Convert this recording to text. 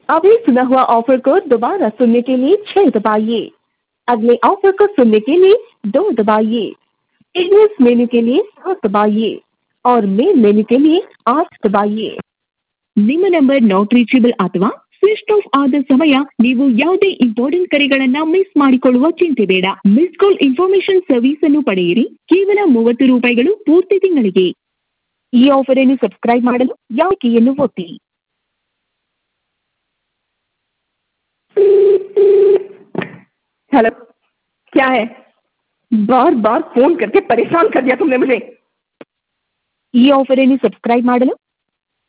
अभी सुना हुआ ऑफर को दोबारा सुनने के लिए 6 दबाइए। अगले ऑफर को सुनने के लिए 2 दबाइए। इंग्लिश मेन्यू के लिए 7 दबाइए और मेन मेन्यू के लिए 8 दबाइए। ನಿಮ್ಮ ನಂಬರ್ ನಾಟ್ ರೀಚೇಬಲ್ ಅಥವಾ ಸ್ವಿಚ್ ಆಫ್ ಆದ ಸಮಯ ನೀವು ಯಾವುದೇ ಇಂಪಾರ್ಟೆಂಟ್ ಕರೆಗಳನ್ನ ಮಿಸ್ ಮಾಡಿಕೊಳ್ಳುವ ಚಿಂತೆ ಬೇಡ। ಮಿಸ್ ಕಾಲ್ ಇನ್ಫಾರ್ಮೇಶನ್ ಸರ್ವಿಸ್ ಅನ್ನು ಪಡೆಯಿರಿ ಕೇವಲ 30 ರೂಪಾಯಿಗಳು ಪೂರ್ತಿ ತಿಂಗಳಿಗೆ। ಈ ಆಫರ್ ಅನ್ನು ಸಬ್ಸ್ಕ್ರೈಬ್ ಮಾಡಲು ಯಾವ ಕೀಯನ್ನು ಒತ್ತಿ। हेलो, क्या है? बार बार फोन करके परेशान कर दिया तुमने मुझे। ಈ ಆಫರ್ ಅನ್ನು ಸಬ್ಸ್ಕ್ರೈಬ್ ಮಾಡಲು